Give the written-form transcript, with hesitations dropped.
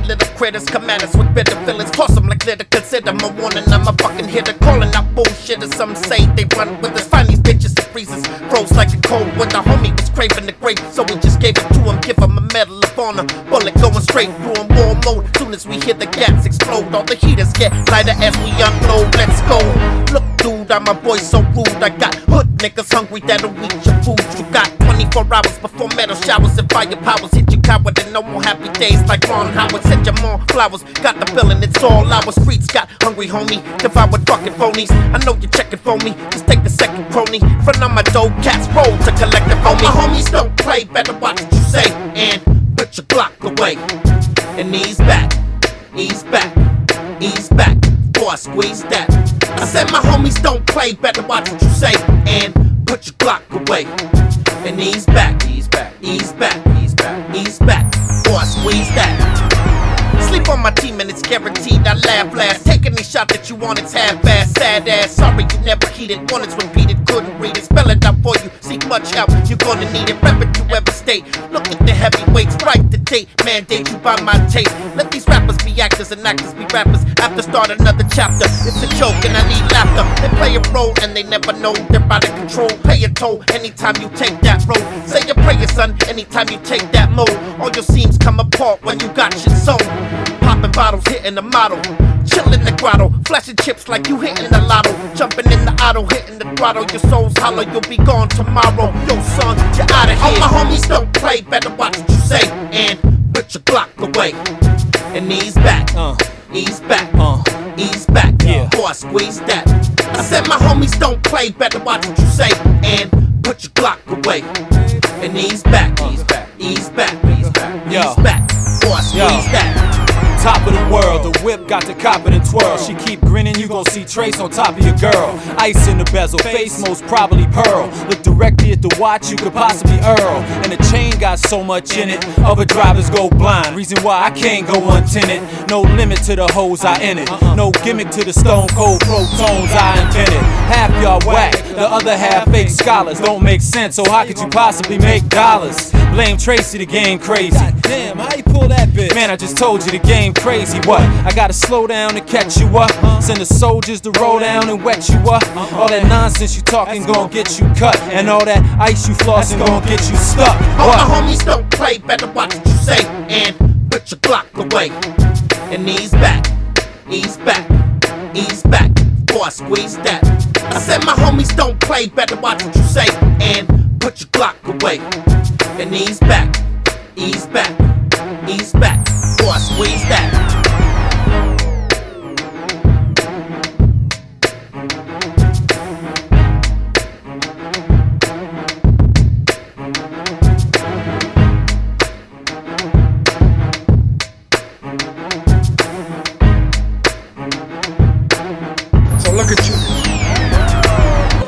little critters come at us with bitter feelings. Toss them like litter, consider my warning. I'm a fucking hitter, calling out bullshitters. Some say they run with us. Find these bitches and freezers. Froze like a cold when the homie was craving the grape. So we just gave it to him, give him a medal of honor. Bullet going straight through him, war mode. Soon as we hear the gas explode, all the heaters get lighter as we unload. Let's go. Look, dude, I'm a boy so rude. I got hood niggas hungry that'll eat your food. You got 24 hours before metal showers and fire powers hit you coward, and no more happy days like Ron Howard. Send you more flowers, got the feeling it's all our streets. Got hungry homie, devoured fucking phonies. I know you're checking for me, just take a second crony. Front of my dope cats roll to collect it for me. My homies don't play, better watch what you say and put your Glock away. And ease back, ease back, ease back, before I squeeze that. I said my homies don't play, better watch what you say and put your Glock away. And ease back, ease back, ease back, ease back, ease back, before I squeeze that. Sleep on my team and it's guaranteed I laugh last. Take any shot that you want, it's half-ass, sad ass. Sorry you never heeded, one it's repeated, couldn't read it. Spell it out for you, seek much help, you're gonna need it. Rep it to every state, look at the heavyweights, write the date, mandate you buy my tape. Let these rappers be actors and actors be rappers. After start another chapter, it's a joke and I need laughter. They play a role and they never know they're out of control. Pay a toll anytime you take that road. Say your prayer, son, anytime you take that mode. All your seams come apart when you got shit sold. Popping bottles, hitting the model. Chill in the grotto, flashing chips like you hitting the lotto. Jumping in the auto, hitting the throttle. Your soul's hollow, you'll be gone tomorrow. Yo son, you're out of here. All my homies don't play, better watch what you say and put your Glock away. And ease back, ease back, ease back, before I squeeze that. I said my homies don't play, better watch what you say and put your Glock away. And ease back, ease back, ease back, ease back, ease back, before I squeeze that. Top of the world, the whip got the cop it and twirl. She keep grinning, you gon' see Trace on top of your girl. Ice in the bezel, face most probably pearl. Look directly at the watch, you could possibly Earl. And the chain got so much in it, other drivers go blind. Reason why I can't go untinted. No limit to the hoes I in it. No gimmick to the stone cold pro tones I invented. Half y'all whack, the other half fake scholars. Don't make sense, so how could you possibly make dollars? Blame Tracy, the game crazy. God damn, how you pull that bitch? Man, I just told you the game crazy. What? I gotta slow down to catch you up. Send the soldiers to roll down and wet you up. All that nonsense you talking gon' get you cut, and all that ice you flossing gon' get you stuck. All my homies don't play, better watch what you say and put your Glock away. And ease back, ease back, ease back, before I squeeze that. I said my homies don't play, better watch what you say and put your Glock away. And ease back, ease back, ease back, before I squeeze that.